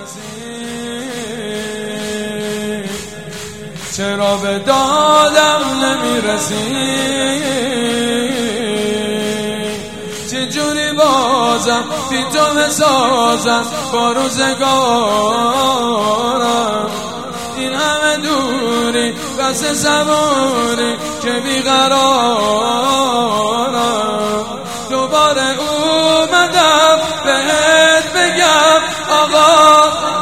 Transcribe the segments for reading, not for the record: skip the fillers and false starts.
چرا به دادم نمیرسی؟ چجوری بازم بی تو بسازم با روزگارم؟ این همه دوری بس صبوری که بیقرارم. دوباره اومدم بهت بگم آقا،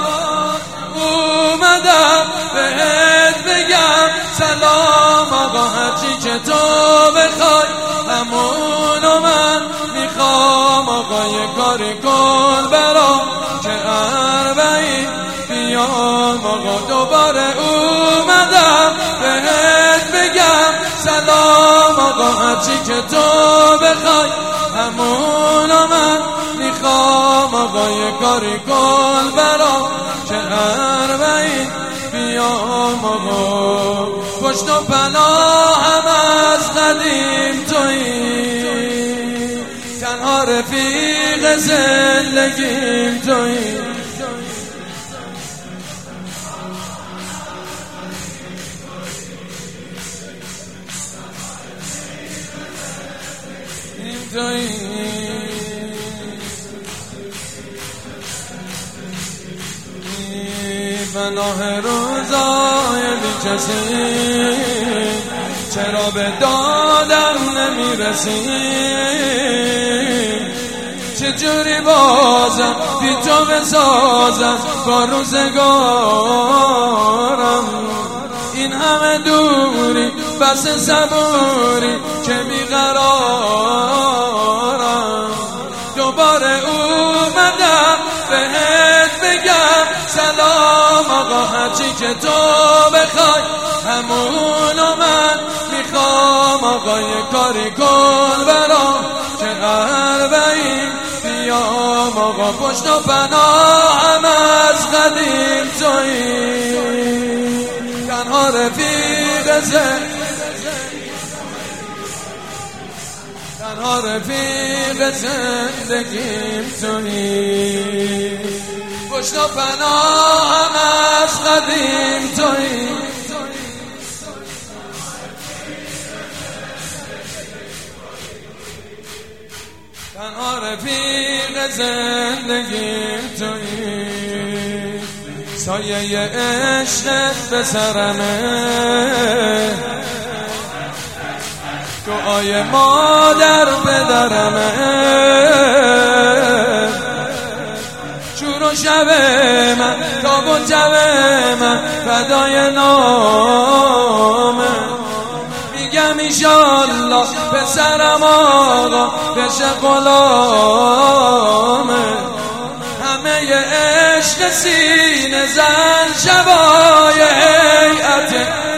اومدم بهت بگم سلام آقا. هرچی که تو بخوای همونو من میخوام آقا. یه کاری کن برام که اربعین بیام آقا. دوباره اومدم بهت بگم سلام آقا. هرچی که تو بخوای همونو من میخوام آقا. یه کاری کن برام که اربعین بیام آقا. پشت و پناهم از قدیم تویی، تنها رفیق زندگیم تویی. پناه روزای بی کسی، چرا به دادم نمیرسی؟ چجوری بازم بی تو بسازم با روزگارم؟ این همه دوری بس صبوری که بیقرارم. دوباره اومدم بهت بگم سلام آقا. هرچی که تو بخوای همونو من میخوام آقا. یه کاری کن برام که اربعین بیام آقا. پشت و پناهم از قدیم تویی، تنها رفیق تنها رفیق زندگیم تویی. پشت و پناهم از قدیم تویی، تنها رفیق زندگیم تویی. سایه عشقت به سرمه، دعای مادر پدرمه. شور و شب من تاب و جب من فدای نامه. میگم ایشالله پسرم آقا بشه غلامه. همه عشق سینه زن شبای هیئت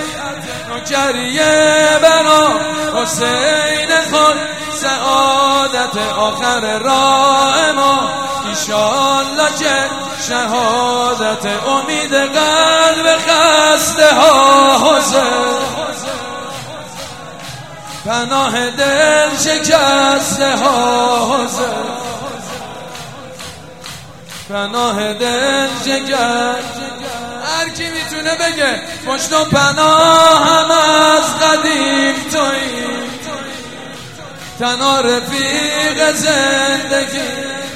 نوکریه بنا حسین خود. سعادت آخر راه ما ایشالله که شهادت. امید قلب خسته ها حسین، پناه دل شکسته ها حسین، پناه دل شکسته. هر کی میتونه بگه پشت و پناهم از قدیم تویی، تنها رفیق زندگی.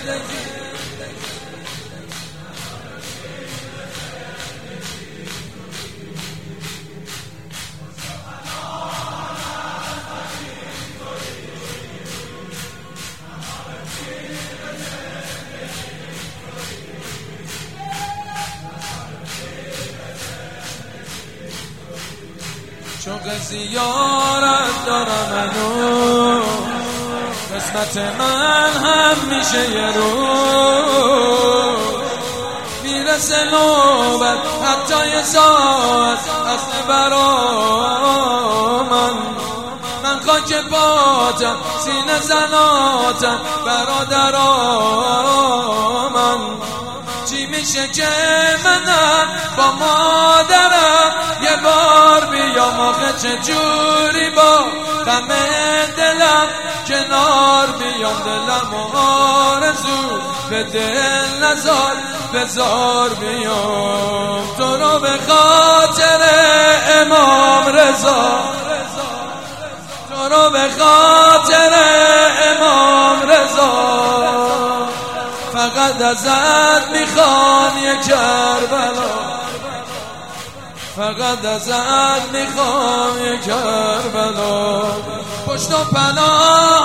شوق زیارت دارم منو، قسمت من هم میشه یه روز. میرسه نوبت حتی یه ساعت اصل برا من خاک پاتم سینه زناتم برادرام. چی میشه که منم با مادرم یه بار بیام آخه چجوری با غم دلم کنار بیام. دلم آرزو به دل نزار بزار بیام تو رو به خاطر امام رضا، تو رو به خاطر امام رضا. فقط ازت میخوام یه کربلا، فقط ازت میخوام یه کربلا. پشت و پناه